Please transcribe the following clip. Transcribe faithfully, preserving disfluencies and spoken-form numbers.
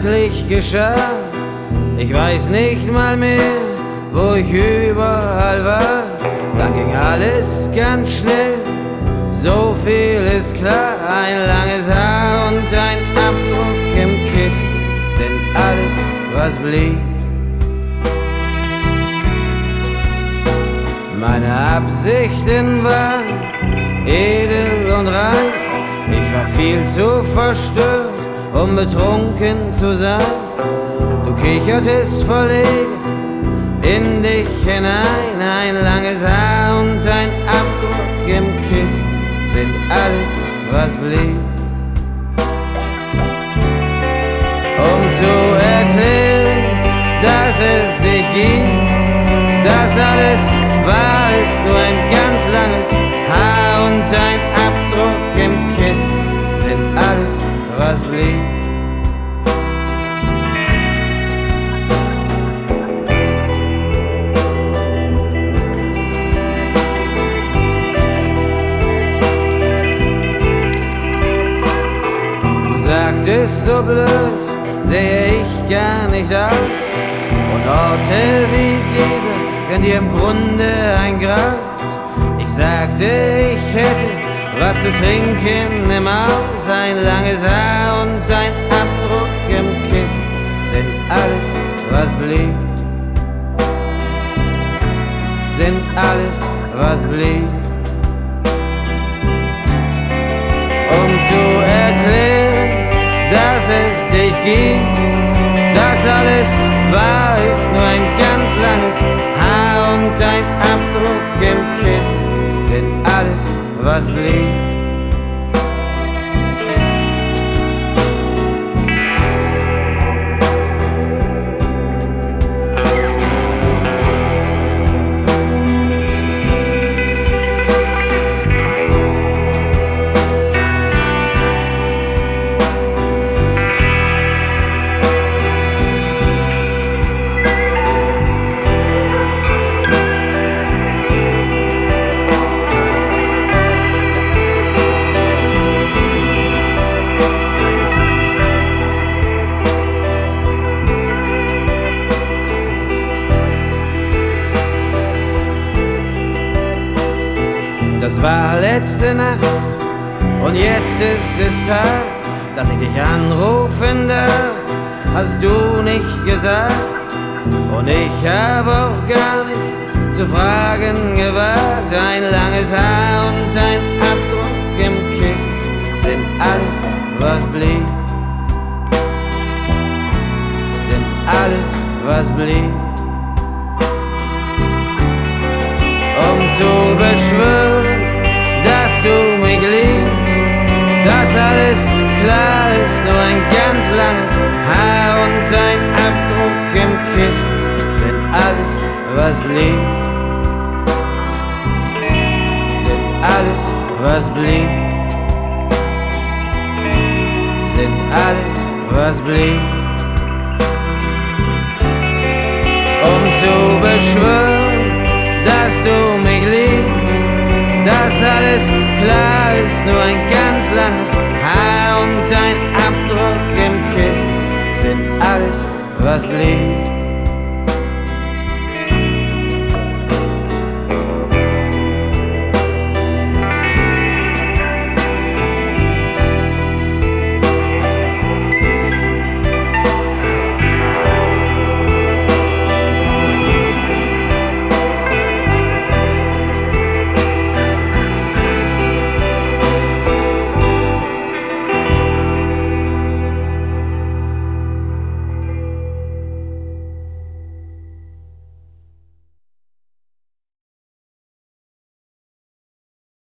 wirklich geschah. Ich weiß nicht mal mehr, wo ich überall war. Dann ging alles ganz schnell, so viel ist klar. Ein langes Haar und ein Abdruck im Kissen sind alles, was blieb. Meine Absichten waren edel und rein. Ich war viel zu verstört, um betrunken zu sein. Du kichertest verlegen in dich hinein. Ein langes Haar und ein Abdruck im Kissen sind alles, was blieb. Um zu erklären, dass es dich gibt, das alles war, ist nur ein ganz langes Haar und ein Abdruck im Kissen sind alles, was blieb. Du sagtest, so blöd sehe ich gar nicht aus. Und Orte wie diese wären dir im Grunde ein Gras. Ich sagte, ich hätte was zu trinken im Haus. Ein langes Haar und ein Abdruck im Kissen sind alles, was blieb. Sind alles, was blieb. Um zu erklären, dass es dich gibt, das alles war, ist nur ein ganz langes Haar und ein Abdruck im Kissen sind alles, was blieb. Das war letzte Nacht und jetzt ist es Tag, dass ich dich anrufen darf, hast du nicht gesagt. Und ich hab auch gar nicht zu fragen gewagt. Ein langes Haar und ein Abdruck im Kissen sind alles, was blieb. Sind alles, was blieb. Um zu beschwören, dass du mich liebst, dass alles klar ist, nur ein ganz langes Haar und ein Abdruck im Kissen sind alles, was blieb. Sind alles, was blieb. Sind alles, was blieb. Um zu beschwören, dass du mich liebst, dass alles klar ist, nur ein ganz langes Haar und ein Abdruck im Kissen sind alles, was blieb.